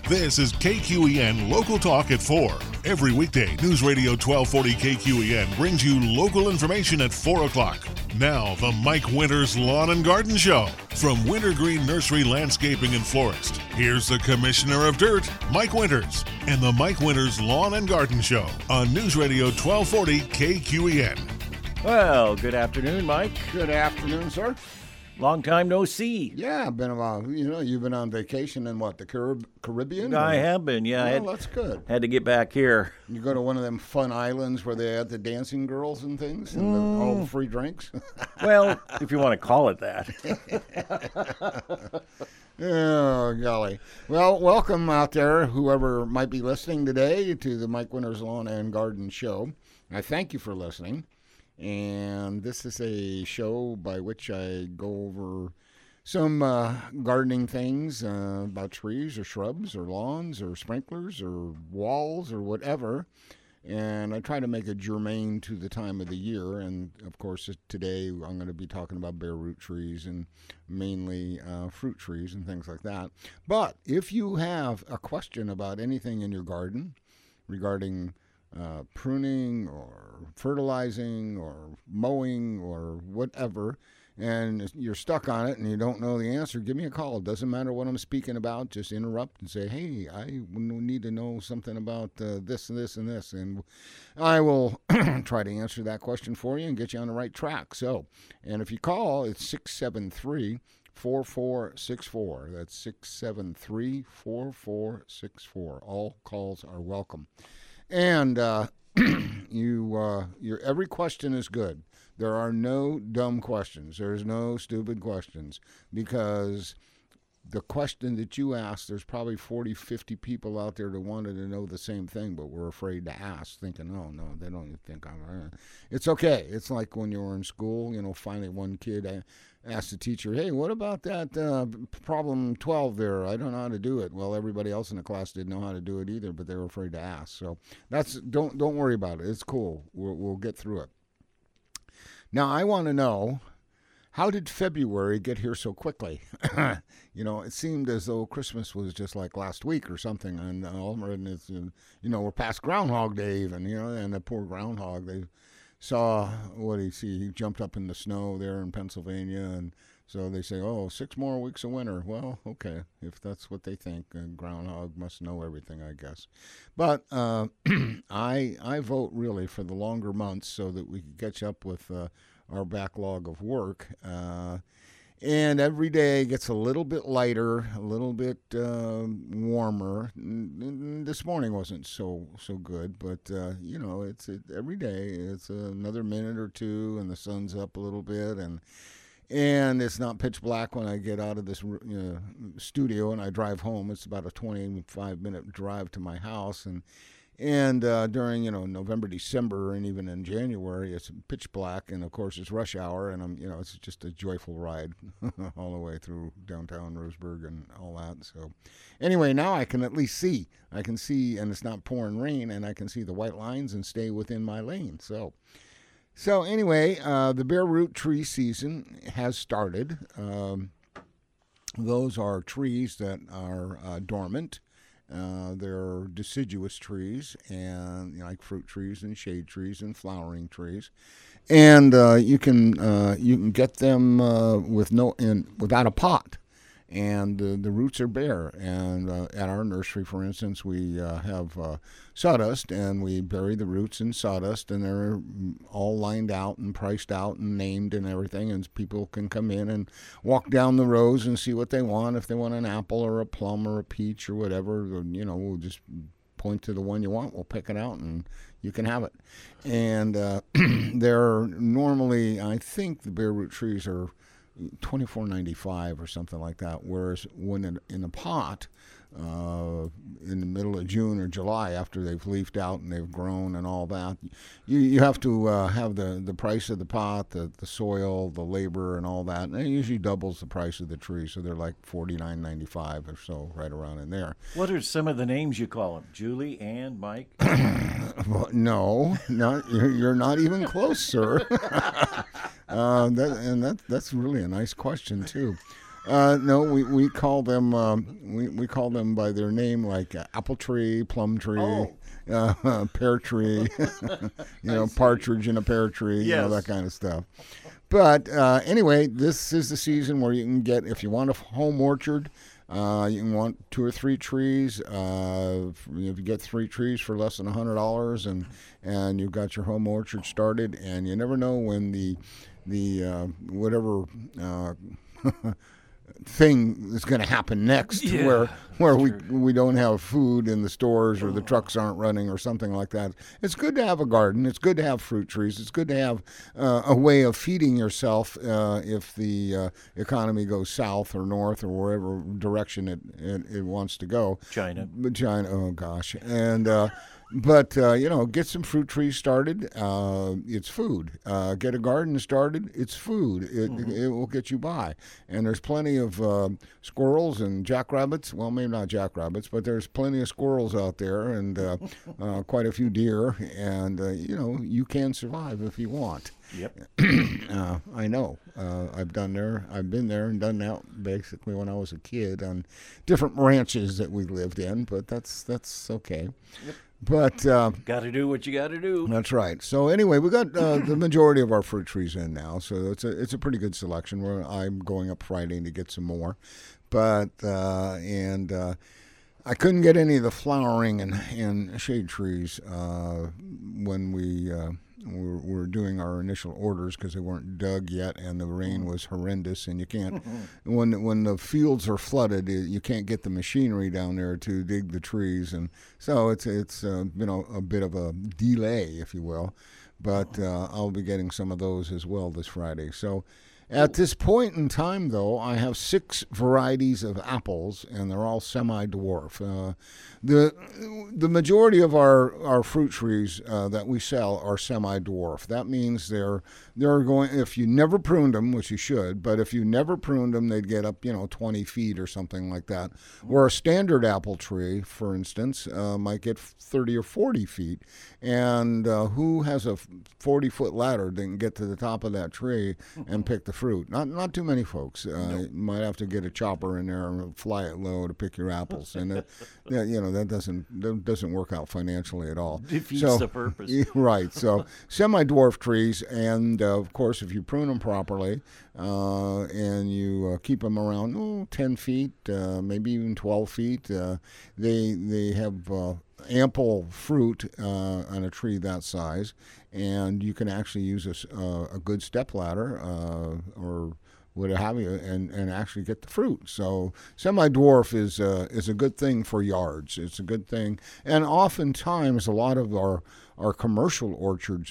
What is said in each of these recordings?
This is KQEN Local Talk at 4. Every weekday, News Radio 1240 KQEN brings you local information at 4 o'clock. Now, the Mike Winters Lawn and Garden Show. From Wintergreen Nursery Landscaping and Florist, here's the Commissioner of Dirt, Mike Winters, and the Mike Winters Lawn and Garden Show on News Radio 1240 KQEN. Well, good afternoon, Mike. Good afternoon, sir. Long time no see. Yeah, been a while. You've been on vacation in what, the Caribbean? I have been, yeah. Well, that's good. Had to get back here. You go to one of them fun islands where they had the dancing girls and things and all the free drinks? Well, if you want to call it that. Oh, golly. Well, welcome out there, whoever might be listening today, to the Mike Winters Lawn and Garden Show. I thank you for listening. And this is a show by which I go over some gardening things about trees or shrubs or lawns or sprinklers or walls or whatever. And I try to make it germane to the time of the year. And, of course, today I'm going to be talking about bare root trees and mainly fruit trees and things like that. But if you have a question about anything in your garden regarding pruning or fertilizing or mowing or whatever, and you're stuck on it and you don't know the answer, give me a call. It doesn't matter what I'm speaking about. Just interrupt and say, hey, I need to know something about this and this and this. And I will try to answer that question for you and get you on the right track. So, and if you call, it's 673-4464. That's 673-4464. All calls are welcome. And your every question is good. There are no dumb questions. There's no stupid questions, because the question that you ask, there's probably 40, 50 people out there that wanted to know the same thing, but we're afraid to ask, thinking, oh, no, they don't even think I'm... It's okay. It's like when you were in school, finally one kid asked the teacher, hey, what about that problem 12 there? I don't know how to do it. Well, everybody else in the class didn't know how to do it either, but they were afraid to ask. So don't worry about it. It's cool. We'll get through it. Now, I want to know, how did February get here so quickly? It seemed as though Christmas was just like last week or something, and all of a sudden it's, we're past Groundhog Day even, and the poor groundhog, they saw, what did he see? He jumped up in the snow there in Pennsylvania, and so they say, 6 more weeks of winter. Well, okay, if that's what they think, groundhog must know everything, I guess. But I vote really for the longer months so that we can catch up with our backlog of work. And every day gets a little bit lighter, a little bit warmer. This morning wasn't so good, but it's every day. It's another minute or two, and the sun's up a little bit, and it's not pitch black when I get out of this studio and I drive home. It's about a 25-minute drive to my house, and during November, December, and even in January, it's pitch black, and of course it's rush hour, and it's just a joyful ride all the way through downtown Roseburg and all that. So anyway, now I can at least see. I can see, and it's not pouring rain, and I can see the white lines and stay within my lane. So anyway, the bare root tree season has started. Those are trees that are dormant. They're deciduous trees, and like fruit trees and shade trees and flowering trees, and you can get them without a pot, and the roots are bare. And at our nursery, for instance, we have sawdust, and we bury the roots in sawdust, and they're all lined out and priced out and named and everything, and people can come in and walk down the rows and see what they want. If they want an apple or a plum or a peach or whatever, we'll just point to the one you want, we'll pick it out, and you can have it. And they're normally, I think the bare root trees are $24.95 or something like that, whereas when in a pot, in the middle of June or July, after they've leafed out and they've grown and all that, you have to have the price of the pot, the soil, the labor, and all that. And it usually doubles the price of the tree, so they're like $49.95 or so, right around in there. What are some of the names you call them? Julie, Ann, Mike? Well, no, you're not even close, sir. That's really a nice question too. No, we call them we call them by their name, like apple tree, plum tree, pear tree, partridge in a pear tree, that kind of stuff. But anyway, this is the season where you can get, if you want a home orchard, you can want 2 or 3 trees. If you get 3 trees for less than $100, and you've got your home orchard started, and you never know when the whatever thing is going to happen next, where we don't have food in the stores, or the trucks aren't running, or something like that. It's good to have a garden. It's good to have fruit trees. It's good to have a way of feeding yourself if the economy goes south or north or wherever direction it wants to go. China. Oh gosh. And but get some fruit trees started. It's food. Get a garden started. It's food. It will get you by. And there's plenty of squirrels and jackrabbits. Well, maybe not jackrabbits, but there's plenty of squirrels out there, and quite a few deer. And you can survive if you want. Yep. I know. I've been there and done that basically when I was a kid on different ranches that we lived in. But that's okay. Yep. But got to do what you got to do. That's right. So anyway, we got the majority of our fruit trees in now, so it's a pretty good selection. I'm going up Friday to get some more, but I couldn't get any of the flowering and shade trees when we were doing our initial orders, because they weren't dug yet, and the rain was horrendous, and you can't when the fields are flooded, you can't get the machinery down there to dig the trees, and so it's been a bit of a delay, if you will, but I'll be getting some of those as well this Friday. So at this point in time, though, I have 6 varieties of apples, and they're all semi-dwarf. The majority of our fruit trees that we sell are semi-dwarf. That means they're going, if you never pruned them, which you should, but if you never pruned them, they'd get up 20 feet or something like that. Where a standard apple tree, for instance, might get 30 or 40 feet. And who has a 40-foot ladder that can get to the top of that tree and pick the fruit? Not too many folks. You might have to get a chopper in there and fly it low to pick your apples, and that doesn't work out financially at all. Defeats the purpose. Right. So semi-dwarf trees, and of course, if you prune them properly and you keep them around 10 feet, maybe even 12 feet, they have ample fruit on a tree that size, and you can actually use a good step ladder or what have you, and actually get the fruit. So semi-dwarf is a good thing for yards. It's a good thing, and oftentimes a lot of our commercial orchards,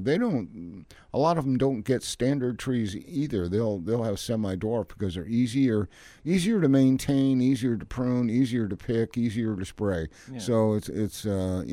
a lot of them don't get standard trees either. They'll have semi-dwarf because they're easier to maintain, easier to prune, easier to pick, easier to spray. Yeah. So it's the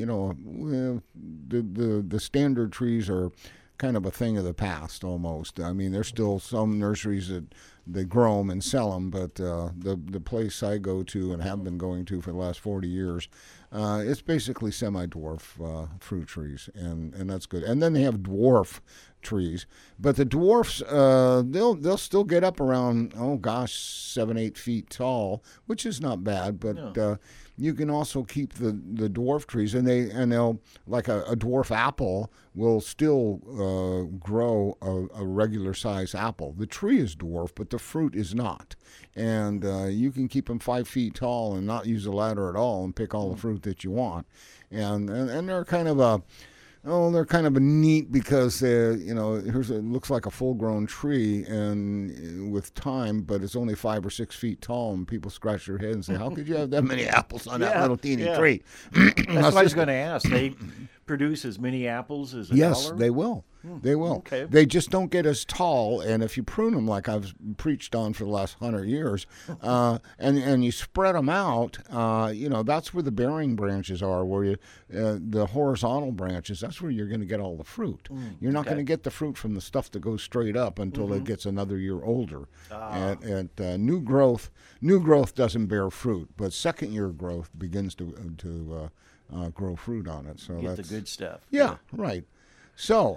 standard trees are kind of a thing of the past almost. I mean, there's still some nurseries that they grow them and sell them, but the place I go to and have been going to for the last 40 years, it's basically semi-dwarf fruit trees, and that's good. And then they have dwarf trees, but the dwarfs they'll still get up around 7-8 feet tall, which is not bad, but no. You can also keep the dwarf trees, and they'll like a dwarf apple will still grow a regular size apple. The tree is dwarf, but the fruit is not, and you can keep them 5 feet tall and not use a ladder at all and pick all the fruit that you want, and they're kind of a neat because it looks like a full-grown tree and with time, but it's only 5 or 6 feet tall, and people scratch their head and say, "How could you have that many apples on that little teeny tree?" That's what I was going to ask. They produce as many apples as a dollar? Yes, they will. They will. Okay. They just don't get as tall, and if you prune them like I've preached on for the last 100 years, and you spread them out, that's where the bearing branches are, where the horizontal branches, that's where you're going to get all the fruit. You're not going to get the fruit from the stuff that goes straight up until it gets another year older. And new growth doesn't bear fruit, but second-year growth begins to grow fruit on it. So that's the good stuff. Yeah, right.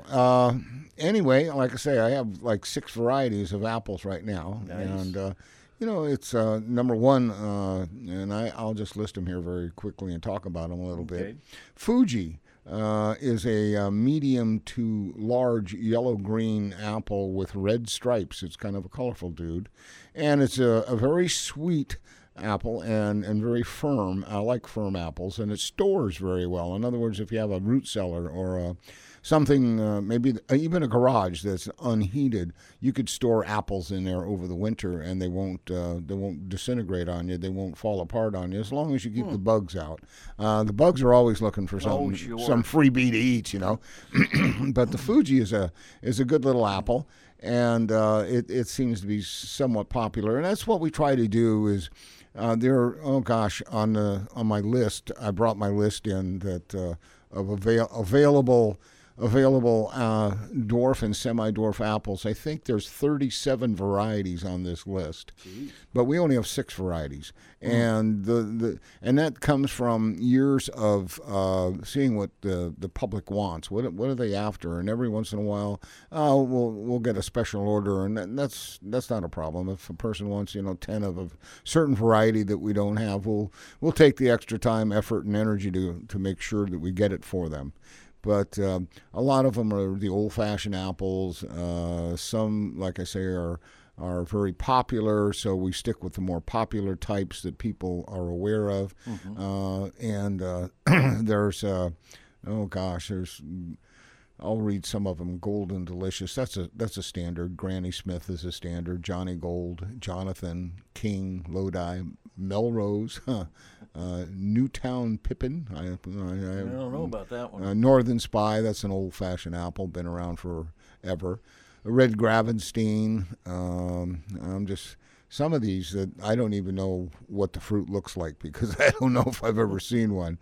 So, anyway, like I say, I have like 6 varieties of apples right now. Nice. And, It's number one, and I'll just list them here very quickly and talk about them a little bit. Fuji is a medium to large yellow-green apple with red stripes. It's kind of a colorful dude. And it's a very sweet apple and very firm. I like firm apples, and it stores very well. In other words, if you have a root cellar or something, maybe even a garage that's unheated, you could store apples in there over the winter, and they won't disintegrate on you. They won't fall apart on you as long as you keep the bugs out. The bugs are always looking for some freebie to eat, But the Fuji is a good little apple, and it seems to be somewhat popular. And that's what we try to do is. On my list, I brought my list in that of available dwarf and semi-dwarf apples. I think there's 37 varieties on this list. Jeez. But we only have 6 varieties, and and that comes from years of seeing what the public wants. What are they after? And every once in a while, we'll get a special order, and that's not a problem. If a person wants 10 of a certain variety that we don't have, we'll take the extra time, effort, and energy to make sure that we get it for them. But a lot of them are the old-fashioned apples. Some, like I say, are very popular, so we stick with the more popular types that people are aware of. There's I'll read some of them. Golden Delicious, that's a standard. Granny Smith is a standard. Johnny Gold, Jonathan, King, Lodi, Melrose, Newtown Pippin. I don't know about that one. Northern Spy, that's an old-fashioned apple, been around forever. Red Gravenstein. Some of these that I don't even know what the fruit looks like because I don't know if I've ever seen one.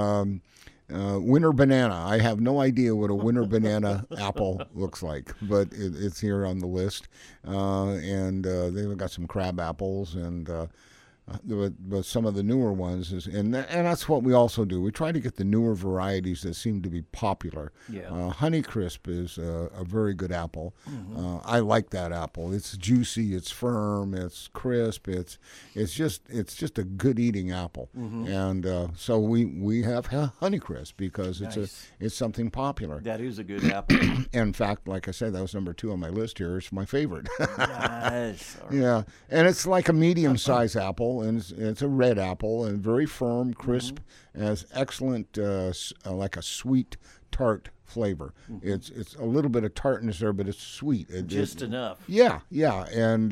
Winter banana. I have no idea what a winter banana apple looks like, but it's here on the list. And they've got some crab apples and but some of the newer ones and that's what we also do. We try to get the newer varieties that seem to be popular. Honeycrisp is a very good apple. I like that apple. It's juicy, it's firm, it's crisp, it's just a good eating apple. And so we have Honeycrisp because it's something popular. That is a good apple. In fact, like I said, that was number 2 on my list here. It's my favorite. Nice. Yeah, and it's like a medium-sized apple. And it's a red apple and very firm, crisp, has excellent, like a sweet tart flavor. It's a little bit of tartness there, but it's sweet. Just enough. Yeah, and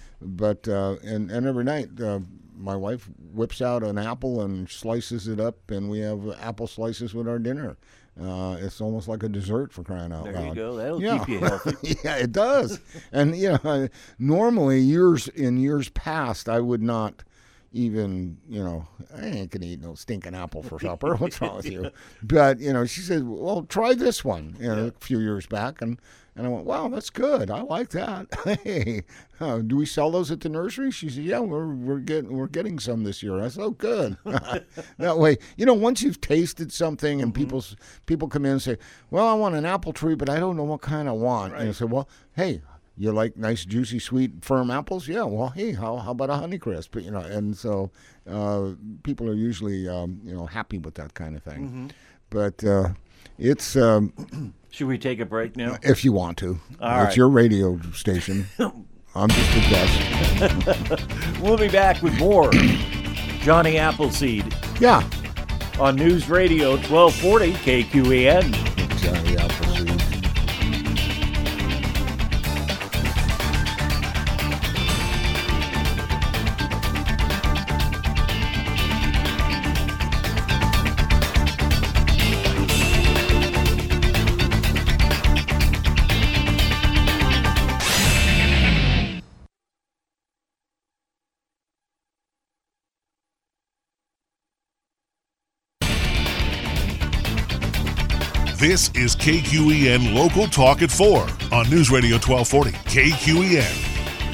and every night my wife whips out an apple and slices it up, and we have apple slices with our dinner. It's almost like a dessert, for crying out loud. There you go. That'll keep you healthy. Yeah, it does. And normally in years past, I would not even, I ain't gonna eat no stinking apple for supper. What's wrong with you? But she said, well, try this one. A few years back, and I went, wow, that's good. I like that. Hey, do we sell those at the nursery? She said, yeah, we're getting some this year. I said, oh, good. That way, once you've tasted something and people come in and say, well, I want an apple tree, but I don't know what kind I want. Right. And I said, well, hey, you like nice, juicy, sweet, firm apples? Yeah. Well, hey, how about a Honeycrisp? And so people are usually happy with that kind of thing. But it's. Should we take a break now? If you want to. All it's your radio station. I'm just a guest. We'll be back with more Johnny Appleseed. Yeah. On News Radio 1240 KQEN. Johnny Appleseed. This is KQEN Local Talk at 4 on News Radio 1240 KQEN.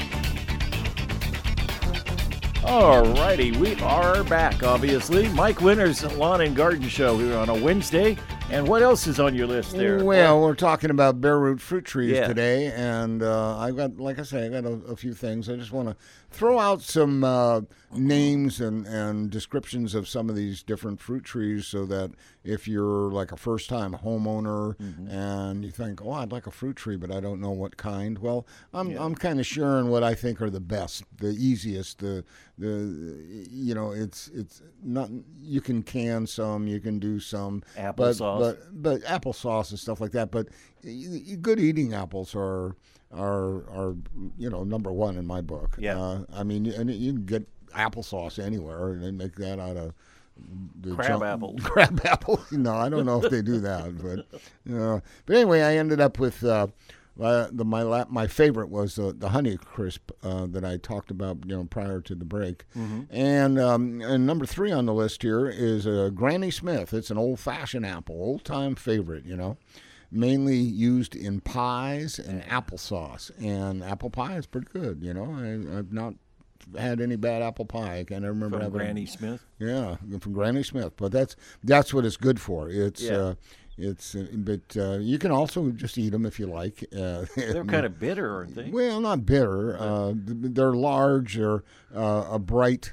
All righty, we are back, obviously. Mike Winters' Lawn and Garden Show here on a Wednesday. And what else is on your list there? Well, we're talking about bare root fruit trees Yeah. today, and I've got, like I say, I got a few things. I just want to throw out some names and descriptions of some of these different fruit trees, so that if you're like a first-time homeowner and you think, oh, I'd like a fruit tree, but I don't know what kind. Well, I'm kind of sharing what I think are the best, the easiest, the you know, it's not, you can can some, you can do some Applesauce. but applesauce and stuff like that. But good eating apples are you know, number one in my book. Yeah. I mean, and you can get applesauce anywhere, and they make that out of the Crab apples. Crab apples. No, I don't know if they do that, but anyway, I ended up with. My favorite was the Honey Crisp that I talked about, you know, prior to the break, and number 3 on the list here is Granny Smith. It's an old-fashioned apple, old-time favorite, you know, mainly used in pies and applesauce. And apple pie is pretty good, you know. I've not had any bad apple pie. I can't remember From having Granny Smith. Yeah, from Granny Smith. But that's what it's good for. It's but you can also just eat them if you like. They're kind of bitter, aren't they? Well, not bitter. They're large. They're a bright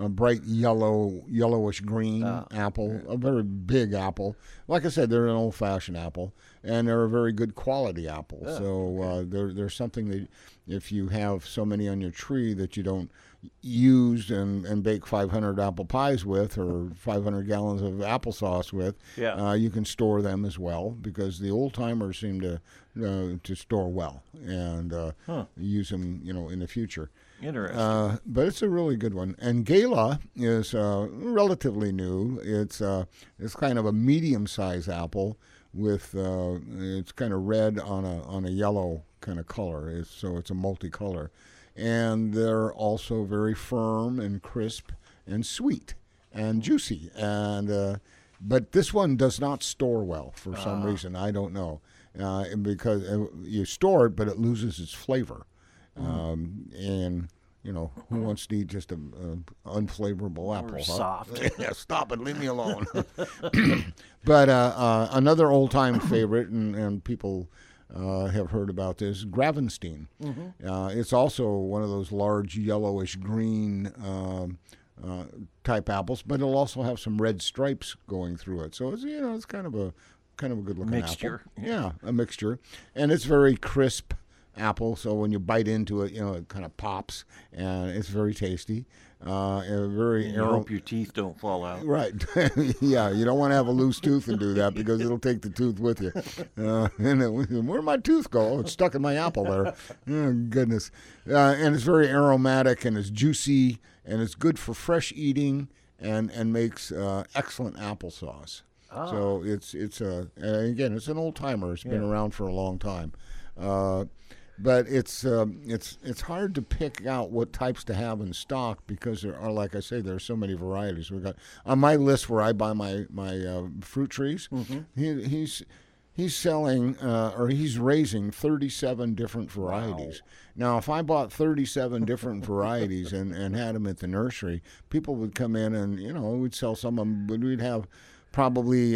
yellowish green apple, a very big apple. Like I said, they're an old-fashioned apple, and they're a very good quality apple. There's something that if you have so many on your tree that you don't use and bake 500 apple pies with, or 500 gallons of applesauce with, you can store them as well, because the old timers seem to store well and use them, you know, in the future. Interesting. But it's a really good one. And Gala is relatively new. It's kind of a medium-sized apple with it's kind of red on a yellow kind of color. So it's a multicolor, and they're also very firm and crisp and sweet and juicy. And but this one does not store well for some reason. I don't know, because you store it, but it loses its flavor. And you know, who wants to eat just an unflavorable apple? Or soft. Yeah, stop it, leave me alone. But another old-time favorite, and people have heard about this, Gravenstein. It's also one of those large yellowish green type apples, but it'll also have some red stripes going through it. So it's, you know, it's kind of a good looking Mixture. apple. Yeah, a mixture, and it's very crisp apple, so when you bite into it, you know, it kind of pops, and it's very tasty. I hope your teeth don't fall out. Right. Yeah, you don't want to have a loose tooth and do that, because it'll take the tooth with you. Where'd my tooth go? Oh, it's stuck in my apple there. Oh, goodness. And it's very aromatic, and it's juicy, and it's good for fresh eating, and makes excellent applesauce. So it's again, it's an old timer. It's been around for a long time. But it's hard to pick out what types to have in stock, because there are, like I say, there are so many varieties. We got on my list where I buy my fruit trees. He's selling or he's raising 37 different varieties. Now, if I bought 37 different varieties and had them at the nursery, people would come in and, you know, we'd sell some of them, but we'd have probably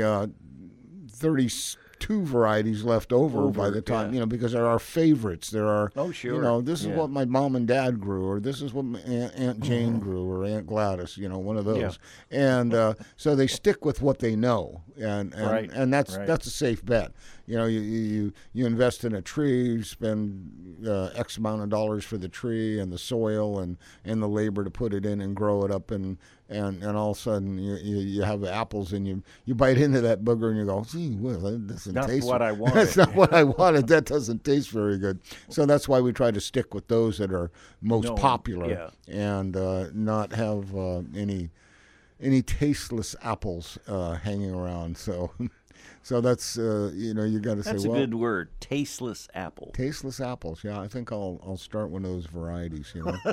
32 varieties left over by the time, you know, because there are favorites. There are, you know, this is what my mom and dad grew, or this is what my Aunt Jane grew, or Aunt Gladys, you know, one of those. And so they stick with what they know, and that's a safe bet. You know, you invest in a tree, you spend X amount of dollars for the tree and the soil and the labor to put it in and grow it up, and all of a sudden you have the apples, and you bite into that booger and you go, gee, well, that doesn't taste. That's what I wanted. That's not what I wanted. That doesn't taste very good. So that's why we try to stick with those that are most popular, and not have any tasteless apples hanging around. So that's you know, you got to say, that's a good word, tasteless apple. Tasteless apples, yeah. I think I'll start one of those varieties. You know,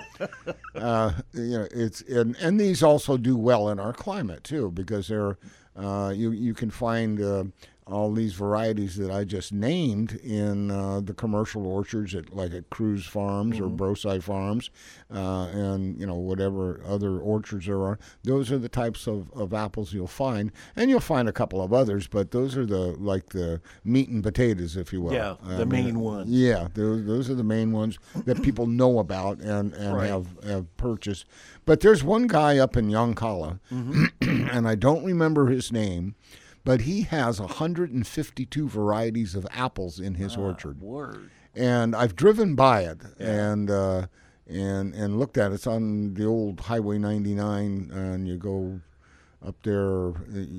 you know, it's and these also do well in our climate too, because they're you can find all these varieties that I just named in the commercial orchards at Cruz Farms or Broside Farms, and whatever other orchards there are. Those are the types of apples you'll find, and you'll find a couple of others, but those are the meat and potatoes, if you will. Yeah, the main ones. Yeah, those are the main ones that people know about and Right. have purchased. But there's one guy up in Yoncalla, and I don't remember his name, but he has 152 varieties of apples in his orchard. Word. And I've driven by it and looked at it. It's on the old Highway 99, and you go up there,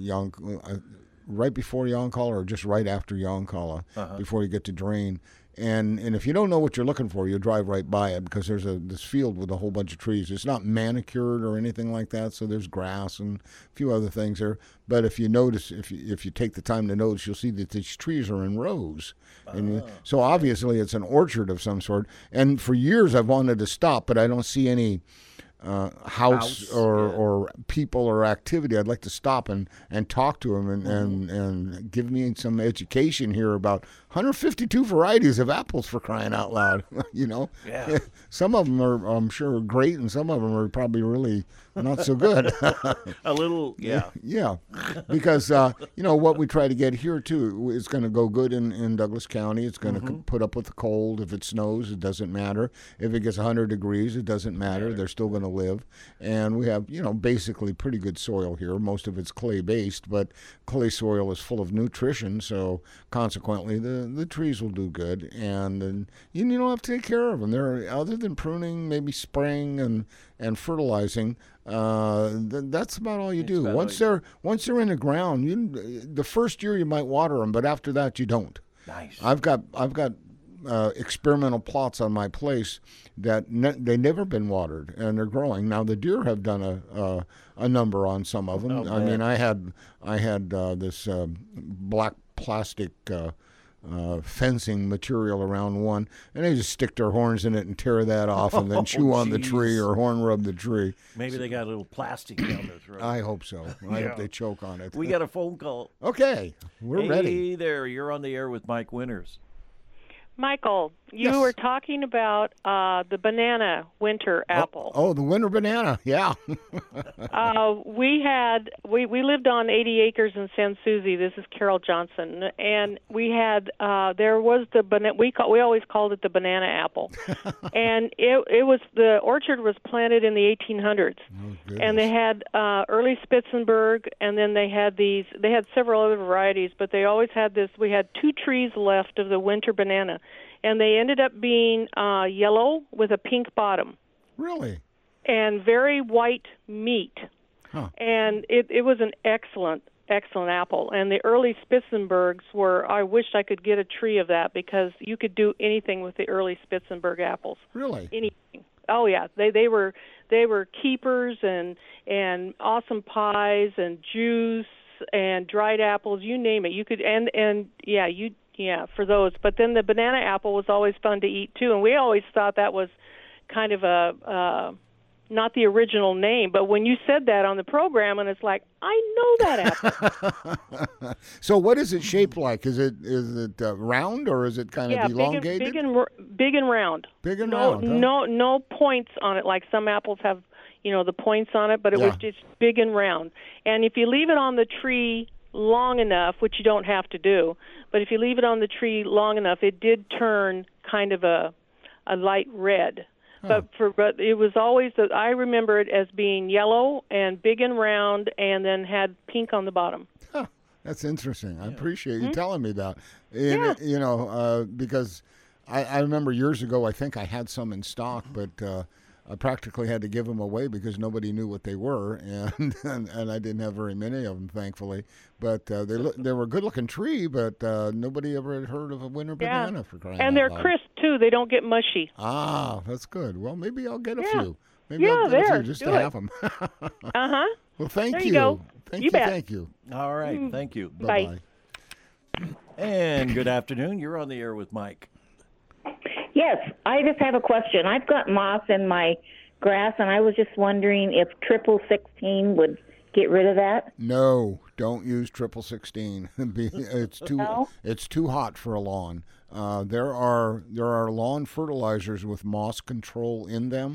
right before Yoncalla or just right after Yoncalla, before you get to Drain. And if you don't know what you're looking for, you drive right by it because there's this field with a whole bunch of trees. It's not manicured or anything like that, so there's grass and a few other things there. But if you notice, if you take the time to notice, you'll see that these trees are in rows. And so obviously it's an orchard of some sort. And for years I've wanted to stop, but I don't see any house or people or activity. I'd like to stop and talk to him and give me some education here about 152 varieties of apples, for crying out loud. Yeah. Some of them are, I'm sure, great, and some of them are probably really not so good. A little, yeah. Yeah, because what we try to get here too is going to go good in Douglas County. It's going to put up with the cold. If it snows, it doesn't matter. If it gets 100 degrees, it doesn't matter. They're still going to live. And we have basically pretty good soil here. Most of it's clay based, but clay soil is full of nutrition. So consequently, the trees will do good. And you don't have to take care of them. They're, other than pruning, maybe spraying and fertilizing. That's about all you do. Once they're in the ground, the first year you might water them, but after that you don't. Nice. I've got experimental plots on my place that they've never been watered, and they're growing. Now the deer have done a number on some of them. I mean, I had this black plastic fencing material around one, and they just stick their horns in it and tear that off and then chew on the tree or horn rub the tree. Maybe they got a little plastic down their throat. I hope so. I hope they choke on it. We got a phone call. Okay, we're ready. Hey there, you're on the air with Mike Winters. Michael, you Yes. were talking about the banana winter apple. Oh, the winter banana, yeah. We lived on 80 acres in San Souci. This is Carol Johnson, and we had there was the banana. We always called it the banana apple, and it was, the orchard was planted in the 1800s, and they had early Spitzenberg, and then they had several other varieties, but they always had this. We had 2 trees left of the winter banana. And they ended up being yellow with a pink bottom. Really? And very white meat. Huh. And it was an excellent apple. And the early Spitzenbergs were, I wished I could get a tree of that, because you could do anything with the early Spitzenberg apples. Really? Anything. Oh yeah, they were keepers and awesome pies and juice and dried apples, you name it. You could for those. But then the banana apple was always fun to eat too, and we always thought that was kind of a not the original name, but when you said that on the program, and it's like, I know that apple. So what is it shaped like? Is it round, or is it kind of elongated? Big and round. Big and round. Huh? No points on it like some apples have, the points on it, but it was just big and round. And if you leave it on the tree long enough, which you don't have to do, but if you leave it on the tree long enough, it did turn kind of a light red. But it was always, I remember it as being yellow and big and round, and then had pink on the bottom. Huh. That's interesting. I appreciate you telling me that. And, because I remember years ago, I think I had some in stock, but I practically had to give them away because nobody knew what they were, and I didn't have very many of them, thankfully. But they were a good-looking tree, but nobody ever had heard of a winter banana, for crying out loud. And they're crisp, too. They don't get mushy. Ah, that's good. Well, maybe I'll get a few. Maybe I'll get a few just to have them. Uh-huh. Well, thank There you go. Thank you. All right, thank you. Bye. And good afternoon. You're on the air with Mike. Yes, I just have a question. I've got moss in my grass, and I was just wondering if 1616 would get rid of that. No, Don't use 1616. No? It's too hot for a lawn. There are lawn fertilizers with moss control in them.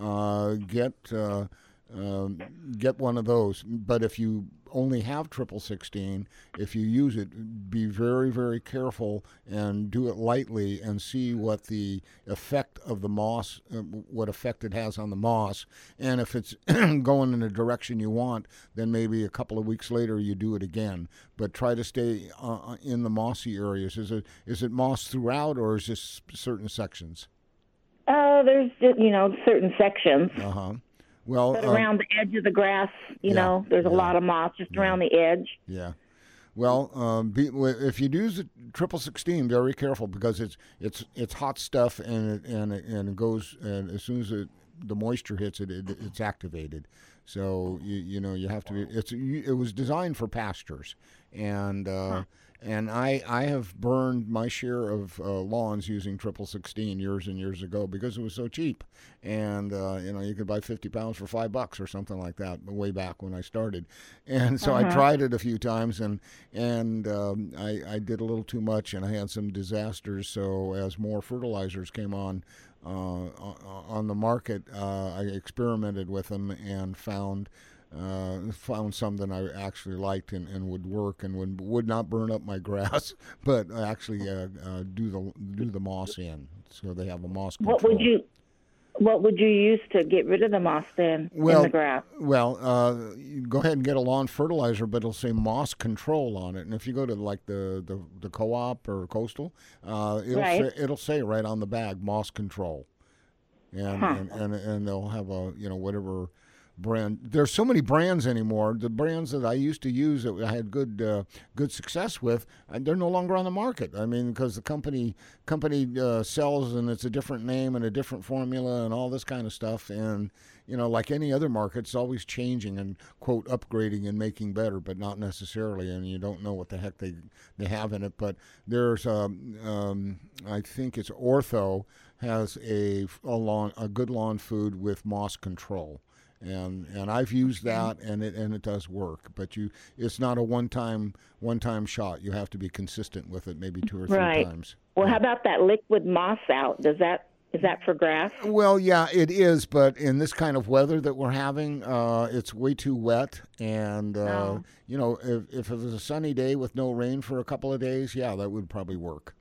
Get one of those. But if you only have 1616, if you use it, be very, very careful and do it lightly and see what the effect of the moss, what effect it has on the moss. And if it's going in the direction you want, then maybe a couple of weeks later you do it again. But try to stay in the mossy areas. Is it moss throughout, or is this certain sections? There's certain sections. Well, but around the edge of the grass, there's a lot of moss just around the edge. Yeah. Well, if you use the 1616, very careful, because it's hot stuff, and it goes, and as soon as the moisture hits it, it's activated. So you have to be. It was designed for pastures, and I have burned my share of lawns using 1616 years and years ago because it was so cheap, and you could buy 50 pounds for $5 or something like that way back when I started, and so I tried it a few times, and I did a little too much, and I had some disasters. So as more fertilizers came on the market, I experimented with them and found some that I actually liked and would work and would not burn up my grass, but actually do the moss in. So they have a moss control. What would you use to get rid of the moss then in the grass? Well, you go ahead and get a lawn fertilizer, but it'll say moss control on it. And if you go to like the Co-op or Coastal, it'll say right on the bag moss control, and they'll have a whatever brand. There's so many brands anymore. The brands that I used to use that I had good success with, they're no longer on the market. I mean, because the company sells, and it's a different name and a different formula and all this kind of stuff. And like any other market, it's always changing and quote upgrading and making better, but not necessarily. And you don't know what the heck they have in it. But there's I think it's Ortho has a good lawn food with moss control. And I've used that, and it does work, but it's not a one time shot. You have to be consistent with it, maybe 2 or 3 times. Well, how about that liquid moss out? Is that for grass? Well, yeah, it is, but in this kind of weather that we're having, it's way too wet, and if it was a sunny day with no rain for a couple of days, yeah, that would probably work.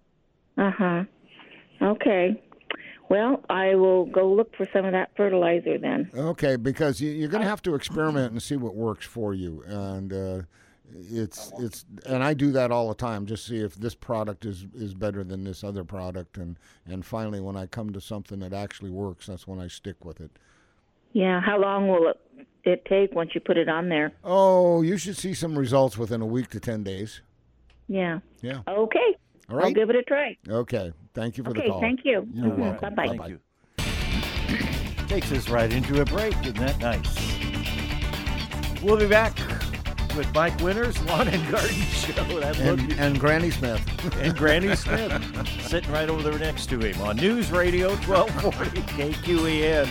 Okay. Well, I will go look for some of that fertilizer then. Okay, because you're going to have to experiment and see what works for you, and and I do that all the time, just see if this product is better than this other product, and finally when I come to something that actually works, that's when I stick with it. Yeah, how long will it take once you put it on there? Oh, you should see some results within a week to 10 days. Yeah. Yeah. Okay. All right. I'll give it a try. Okay. Thank you for the call. Okay, thank you. You're welcome. Bye-bye. Thank you. Takes us right into a break. Isn't that nice? We'll be back with Mike Winters, Lawn and Garden Show. And Granny Smith. And Granny Smith sitting right over there next to him on News Radio 1240 KQEN.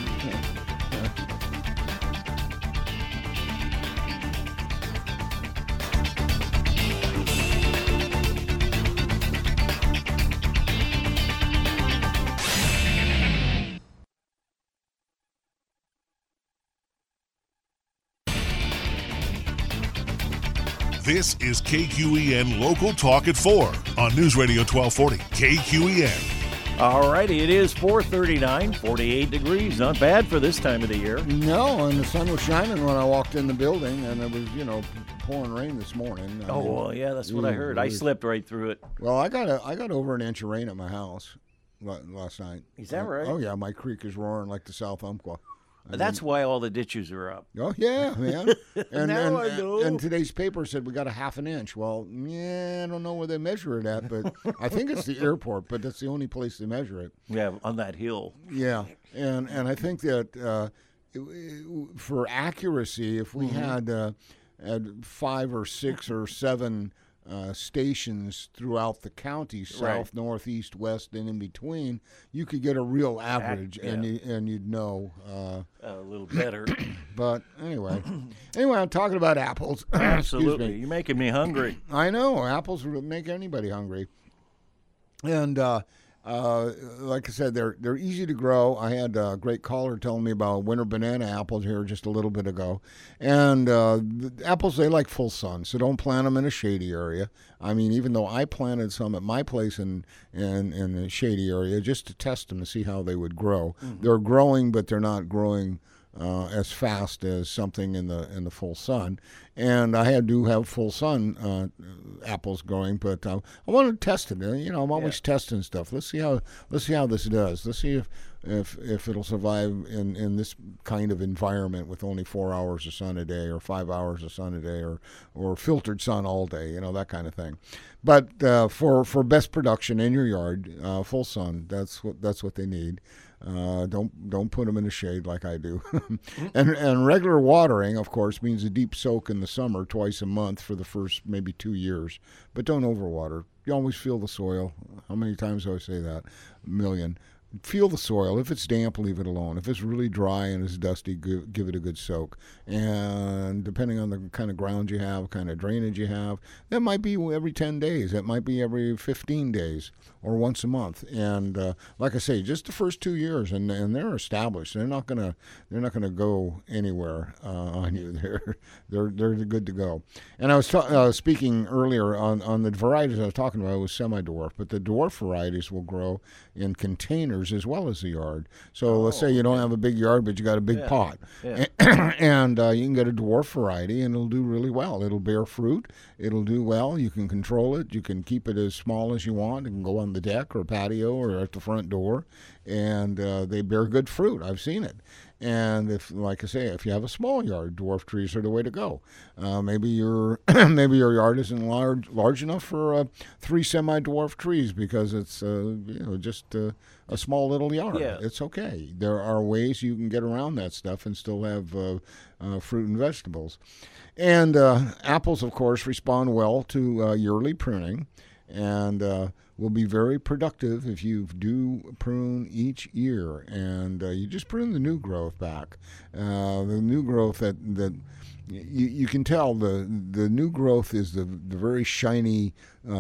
This is KQEN Local Talk at 4 on News Radio 1240 KQEN. All righty, it is 4:39, 48 degrees. Not bad for this time of the year. No, and the sun was shining when I walked in the building, and it was, pouring rain this morning. Well, yeah, that's what I heard. I slipped right through it. Well, I got over an inch of rain at my house last night. Is that right? Oh, yeah, my creek is roaring like the South Umpqua. That's why all the ditches are up. Oh, yeah, man. And, now I know. And today's paper said we got a half an inch. Well, I don't know where they measure it at, but I think it's the airport, but that's the only place they measure it. Yeah, on that hill. Yeah, and I think that for accuracy, if we had 5 or 6 or 7 stations throughout the county, south, north, east, west, and in between, you could get a real average, and you'd know a little better. But anyway, I'm talking about apples. Absolutely. Excuse me. You're making me hungry. I know apples would make anybody hungry, and like I said, they're easy to grow. I had a great caller telling me about winter banana apples here just a little bit ago, and the apples, they like full sun, so don't plant them in a shady area. I mean, even though I planted some at my place in a shady area just to test them to see how they would grow. Mm-hmm. They're growing, but they're not growing as fast as something in the full sun. And I do have full sun apples growing, but I want to test it. I'm always testing stuff. Let's see how this does. Let's see if it'll survive in this kind of environment with only 4 hours of sun a day, or 5 hours of sun a day, or filtered sun all day. That kind of thing. But for best production in your yard, full sun. That's what they need. Don't put them in the shade like I do. and regular watering, of course, means a deep soak in the summer twice a month for the first maybe 2 years. But don't overwater. You always feel the soil. How many times do I say that? A million. Feel the soil. If it's damp, leave it alone. If it's really dry and it's dusty, give it a good soak. And depending on the kind of ground you have, kind of drainage you have, that might be every 10 days. That might be every 15 days or once a month. And like I say, just the first 2 years, and they're established. They're not gonna go anywhere on you. They're good to go. And I was speaking earlier on the varieties I was talking about. It was semi-dwarf, but the dwarf varieties will grow in containers as well as the yard. So let's say you don't have a big yard, but you got a big pot. Yeah. And you can get a dwarf variety, and it'll do really well. It'll bear fruit. It'll do well. You can control it. You can keep it as small as you want. It can go on the deck or patio or at the front door, and they bear good fruit. I've seen it. And if you have a small yard, dwarf trees are the way to go. Maybe your yard isn't large enough for 3 semi-dwarf trees because it's just a small little yard. Yeah. It's okay. There are ways you can get around that stuff and still have fruit and vegetables. And apples, of course, respond well to yearly pruning, and will be very productive if you do prune each year. And you just prune the new growth back. The new growth that you can tell the new growth is the very shiny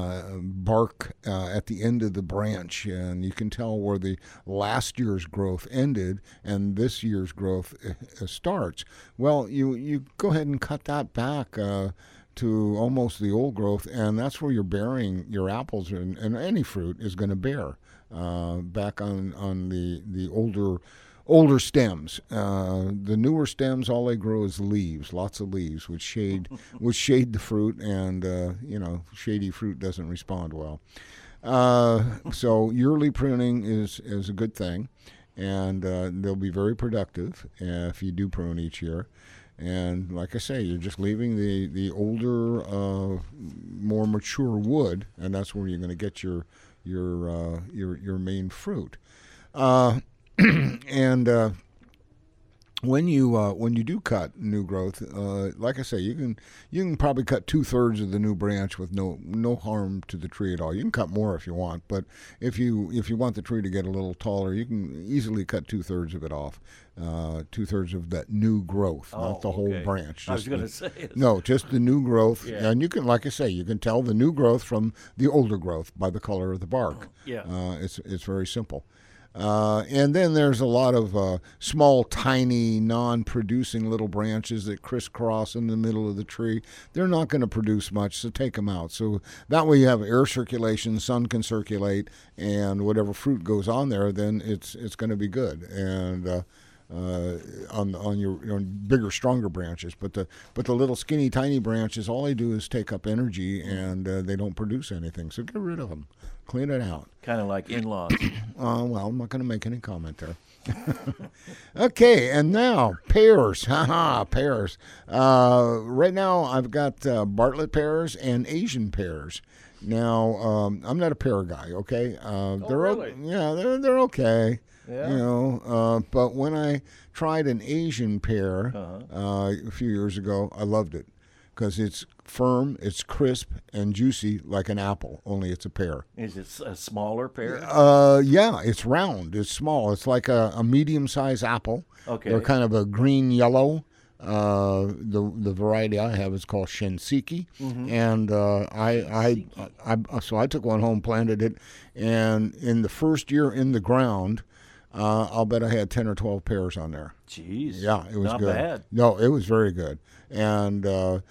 bark at the end of the branch, and you can tell where the last year's growth ended and this year's growth starts. Well, you go ahead and cut that back to almost the old growth, and that's where you're bearing your apples and any fruit is going to bear back on the older stems. The newer stems, all they grow is leaves, lots of leaves, which shade the fruit, and shady fruit doesn't respond well. So yearly pruning is a good thing, and they'll be very productive if you do prune each year. And like I say, you're just leaving the older, more mature wood, and that's where you're going to get your main fruit. And when you do cut new growth, like I say, you can probably cut 2/3 of the new branch with no harm to the tree at all. You can cut more if you want, but if you want the tree to get a little taller, you can easily cut 2/3 of it off. 2/3 of that new growth, not the whole branch. I was going to say no, just the new growth. Yeah. And you can, like I say, you can tell the new growth from the older growth by the color of the bark. Yeah, it's very simple. And then there's a lot of small, tiny, non-producing little branches that crisscross in the middle of the tree. They're not going to produce much, so take them out. So that way you have air circulation, sun can circulate, and whatever fruit goes on there, then it's going to be good. And on your bigger, stronger branches, but the little skinny, tiny branches, all they do is take up energy, and they don't produce anything. So get rid of them, clean it out. Kind of like in-laws. Well, I'm not going to make any comment there. Okay, and now pears. Pears. Right now I've got Bartlett pears and Asian pears. Now I'm not a pear guy. Okay, really? They're okay. Yeah. But when I tried an Asian pear a few years ago, I loved it because it's firm, it's crisp, and juicy like an apple, only it's a pear. Is it a smaller pear? Yeah, it's round, it's small. It's like a medium-sized apple. Okay. They're kind of a green-yellow. The variety I have is called Shinseki, and so I took one home, planted it, and in the first year in the ground, I'll bet I had 10 or 12 pairs on there. Jeez. Yeah, it was not good. bad. No, it was very good, and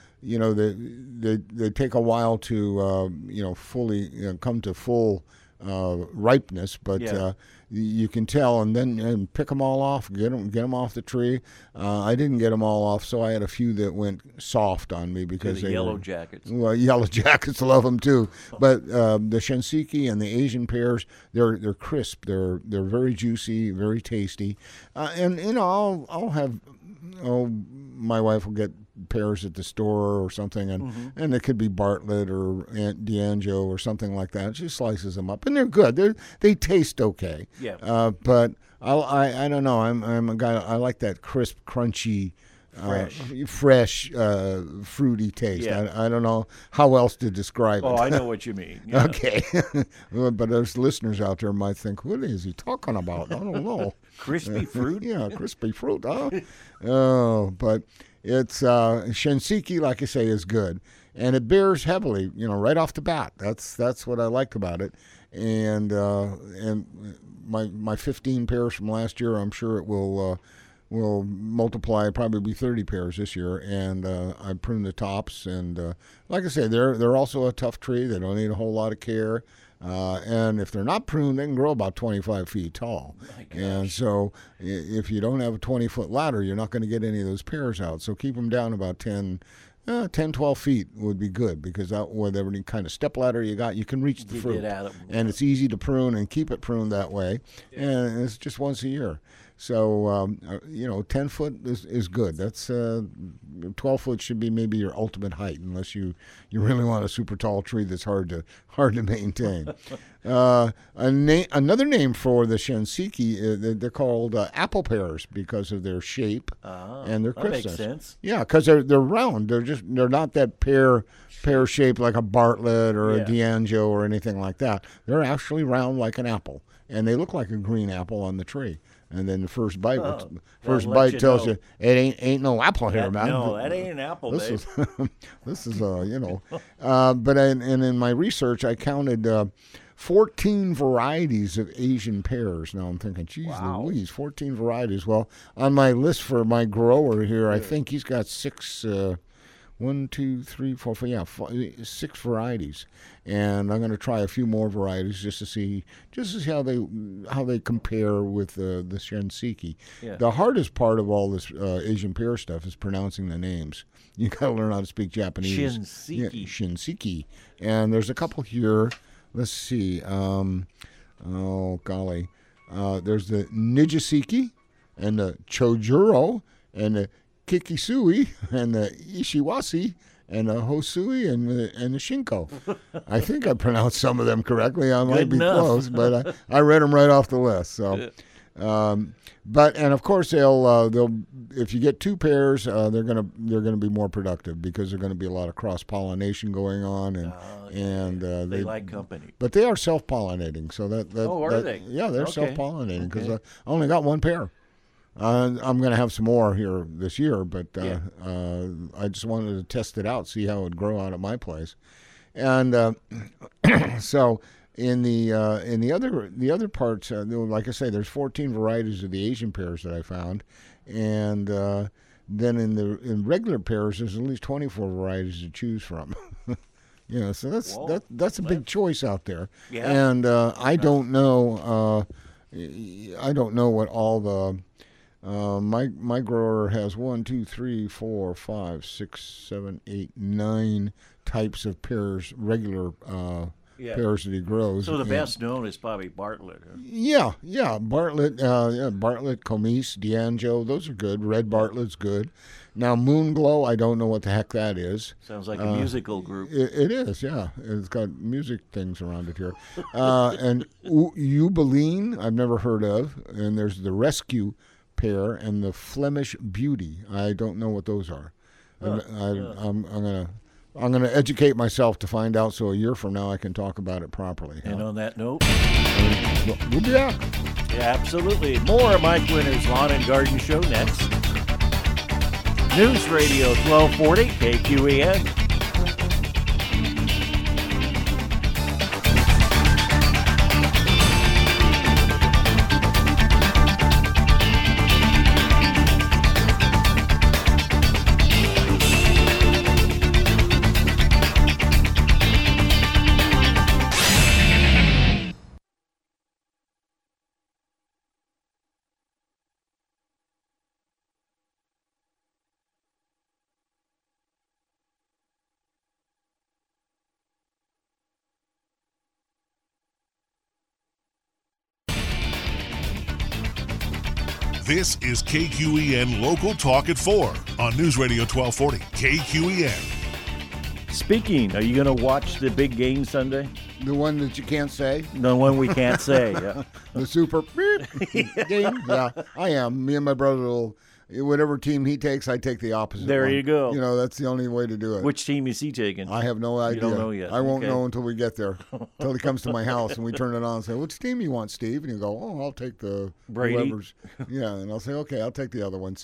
they take a while to fully come to full ripeness, but you can tell, and then pick them all off, get them off the tree. I didn't get them all off, so I had a few that went soft on me because they yellow were, jackets. Well, yellow jackets love them too, but the Shinseki and the Asian pears, they're crisp. They're very juicy, very tasty, and I'll have my wife will get pears at the store or something, and it could be Bartlett or Aunt D'Angelo or something like that. She slices them up, and they're good. They taste okay. Yeah. But I don't know. I'm a guy. I like that crisp, crunchy, fresh, fruity taste. Yeah. I don't know how else to describe it. Oh, I know what you mean. Yeah. Okay. But there's listeners out there might think, what is he talking about? I don't know. Crispy fruit? Yeah, crispy fruit, huh? Oh, but it's Shinseki, like I say, is good. And it bears heavily, right off the bat. That's what I like about it. And my 15 pairs from last year, I'm sure it will multiply, probably be 30 pairs this year. And I prune the tops, and like I say, they're also a tough tree. They don't need a whole lot of care. And if they're not pruned, they can grow about 25 feet tall. And so if you don't have a 20-foot ladder, you're not going to get any of those pears out. So keep them down about 10, 12 feet would be good, because that, whatever kind of step ladder you got, you can reach the fruit. And it's easy to prune and keep it pruned that way. And it's just once a year. So, 10 foot is good. That's 12 foot should be maybe your ultimate height, unless you really want a super tall tree that's hard to maintain. Another name for the Shinseki, they're called apple pears because of their shape and their crispness. That makes sense. Yeah, because they're round. They're not that pear shaped like a Bartlett or a D'Angelo or anything like that. They're actually round like an apple, and they look like a green apple on the tree. And then the first bite, tells you it ain't no apple here, man. No, that ain't an apple, babe. This is But in my research, I counted 14 varieties of Asian pears. Now I'm thinking, geez, Louise, 14 varieties. Well, on my list for my grower here, I think he's got 6. 1, 2, 3, 4, 5, 6 varieties, and I'm going to try a few more varieties just to see how they compare with the Shinseki. Yeah. The hardest part of all this Asian pear stuff is pronouncing the names. You got to learn how to speak Japanese. Shinseki. Yeah, Shinseki, and there's a couple here. Let's see. Oh golly, there's the Nijiseki and the Chojuro and the Kikisui and the Ishiwasi and the Hosui and the Shinko. I think I pronounced some of them correctly. I might be close, but I read them right off the list. So, and of course they'll if you get 2 pairs, they're gonna be more productive, because there's going to be a lot of cross pollination going on, and they like company. But they are self-pollinating, so that are they? Yeah, they're self-pollinating, because I only got 1 pair. I'm going to have some more here this year, but I just wanted to test it out, see how it would grow out at my place. And so in the other parts, like I say, there's 14 varieties of the Asian pears that I found, and then in regular pears, there's at least 24 varieties to choose from. So that's a big choice out there. Yeah. And I don't know what all the my grower has 1, 2, 3, 4, 5, 6, 7, 8, 9 types of pears, regular pears that he grows. So the best known is probably Bartlett. Huh? Yeah, Bartlett, Bartlett, Comise, D'Angelo, those are good. Red Bartlett's good. Now Moonglow, I don't know what the heck that is. Sounds like a musical group. It is, yeah. It's got music things around it here. And Ubeline, I've never heard of, and there's the Rescue pear and the Flemish Beauty. I don't know what those are. I'm gonna educate myself to find out, so a year from now I can talk about it properly. And on that note, we'll be back. Yeah, absolutely. More Mike Winters Lawn and Garden Show next. News Radio 1240 KQEN. This is KQEN Local Talk at 4 on News Radio 1240 KQEN. Speaking, are you going to watch the big game Sunday? The one that you can't say? The one we can't say, yeah. The super beep game? Yeah, I am. Me and my brother will, whatever team he takes, I take the opposite There one. you go. You know, that's the only way to do it. Which team is he taking? I have no idea. You don't know yet. I won't Okay. know until we get there. Until he comes to my house and we turn it on and say, which team you want, Steve? And he'll go, oh, I'll take the Brady. whoever's. Yeah, and I'll say, okay, I'll take the other ones.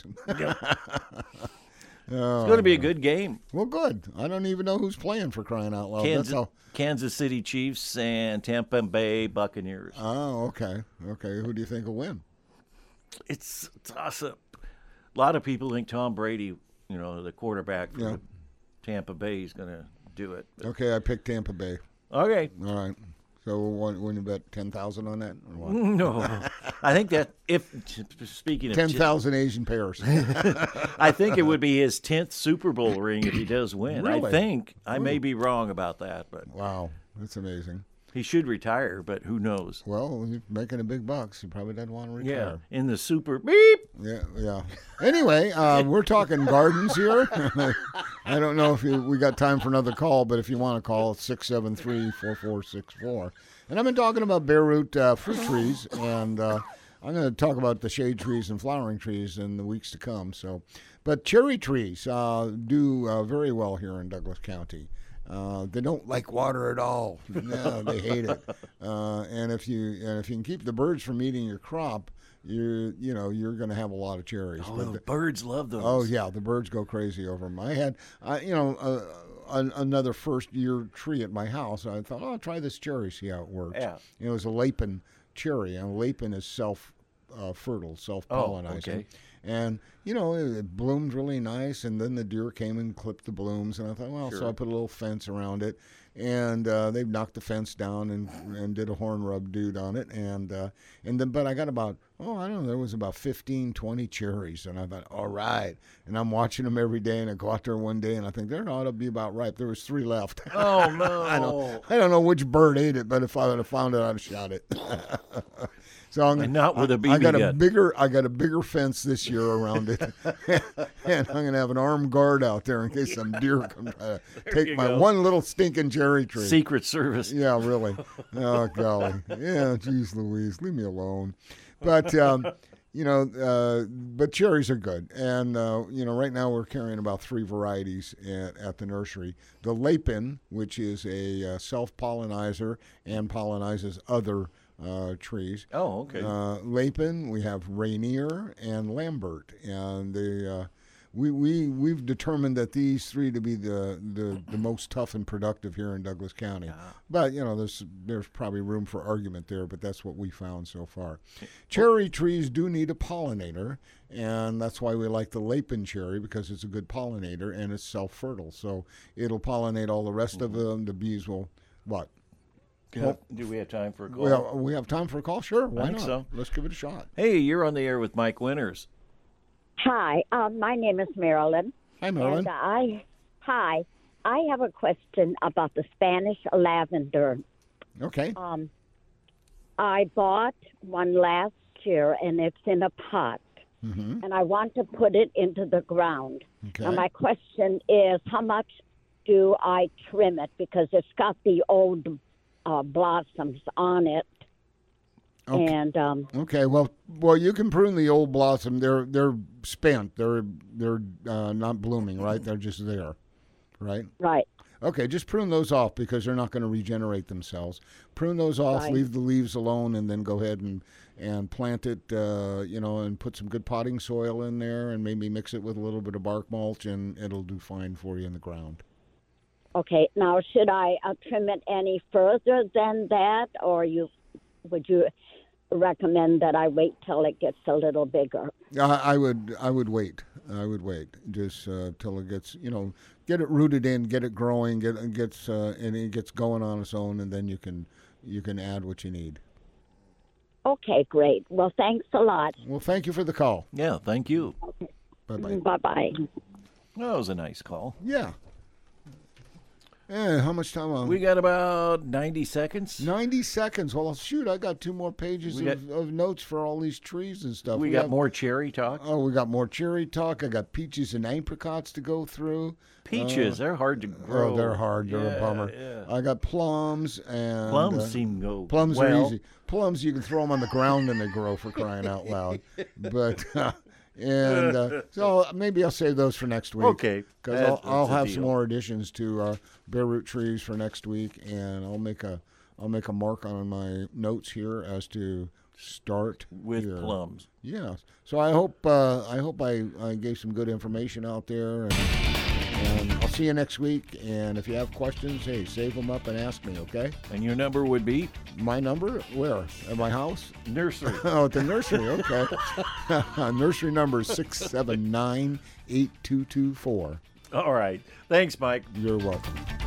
It's going to be a good game. Well, good. I don't even know who's playing for crying out loud. That's all. Kansas City Chiefs and Tampa Bay Buccaneers. Oh, okay. Okay, who do you think will win? It's awesome. A lot of people think Tom Brady, the quarterback for Yeah. Tampa Bay, is going to do it. But- Okay, I picked Tampa Bay. Okay. All right. So when you bet 10,000 on that or what? No. I think that speaking of 10,000 Asian pairs. I think it would be his 10th Super Bowl ring if he does win. Really? I think. I may be wrong about that, but Wow, that's amazing. he should retire, but who knows? Well, he's making a big bucks. He probably doesn't want to retire. Yeah, in the Super Beep. Yeah. Anyway, we're talking gardens here. I don't know if we got time for another call, but if you want to call, it's 673-4464. And I've been talking about bare root fruit trees, and I'm going to talk about the shade trees and flowering trees in the weeks to come. But cherry trees do very well here in Douglas County. They don't like water at all. No, they hate it. And if you can keep the birds from eating your crop, you're going to have a lot of cherries. Oh, the birds love those. Oh yeah, the birds go crazy over them. I had, another first year tree at my house. I thought, I'll try this cherry, see how it works. Yeah. It was a Lapin cherry, and Lapin is fertile, self-pollinizing. Oh, okay. And, it bloomed really nice, and then the deer came and clipped the blooms, and I thought, well, Sure. so I put a little fence around it, and they knocked the fence down and did a horn rub dude on it, but I got about, there was about 15, 20 cherries, and I thought, all right, and I'm watching them every day, and I go out there one day, and I think, there ought to be about ripe. There was 3 left. Oh, no. I don't know which bird ate it, but if I would have found it, I'd have shot it. So And not with a BB I got gun. I got a bigger fence this year around it, and I'm gonna have an armed guard out there in case some deer come try to take you my go. one little stinking cherry tree. Secret Service. Yeah, really. Oh golly. Yeah, geez, Louise, leave me alone. But but cherries are good, and right now we're carrying about 3 varieties at the nursery. The Lapin, which is a self-pollinizer and pollinizes other trees. Oh, okay. Lapin, we have Rainier and Lambert, and we've determined that these 3 to be the most tough and productive here in Douglas County. But there's probably room for argument there, but that's what we found so far. Cherry trees do need a pollinator, and that's why we like the Lapin cherry, because it's a good pollinator and it's self-fertile, so it'll pollinate all the rest of them. The bees will what? Do we have time for a call? We have time for a call? Sure, why think not? so. Let's give it a shot. Hey, you're on the air with Mike Winters. Hi, my name is Marilyn. Hi, Marilyn. And I have a question about the Spanish lavender. Okay. I bought one last year, and it's in a pot, and I want to put it into the ground. Okay. Now, my question is, how much do I trim it? Because it's got the old blossoms on it. Okay. And Okay. Well, you can prune the old blossom. They're spent. They're not blooming, right? They're just there, right? right. Okay. Just prune those off because they're not going to regenerate themselves. Prune those off. Right. Leave the leaves alone, and then go ahead and and plant it, and put some good potting soil in there, and maybe mix it with a little bit of bark mulch, and it'll do fine for you in the ground. Okay, now should I trim it any further than that, or would you recommend that I wait till it gets a little bigger? I would wait. I would wait just till it gets, get it rooted in, get it growing, and it gets going on its own, and then you can add what you need. Okay, great. Well, thanks a lot. Well, thank you for the call. Yeah, thank you. Okay. Bye-bye. Bye-bye. That was a nice call. Yeah. And how much time? We got about 90 seconds. 90 seconds. Well, shoot, I got 2 more pages of notes for all these trees and stuff. We got more cherry talk. Oh, we got more cherry talk. I got peaches and apricots to go through. Peaches, they're hard to grow. Oh, they're hard. They're a bummer. Yeah. I got plums and Plums seem to go plums well. are easy. Plums, you can throw them on the ground and they grow, for crying out loud. But so maybe I'll save those for next week. Okay, because I'll have deal. some more additions to bare root trees for next week, and I'll make a mark on my notes here as to start with here. plums. Yeah. So I hope I gave some good information out there, and I'll see you next week. And if you have questions, hey, save them up and ask me, okay? And your number would be? My number? Where? At my house? Nursery. Oh, at the nursery, okay. Nursery number is 679-8224. All right. Thanks, Mike. You're welcome.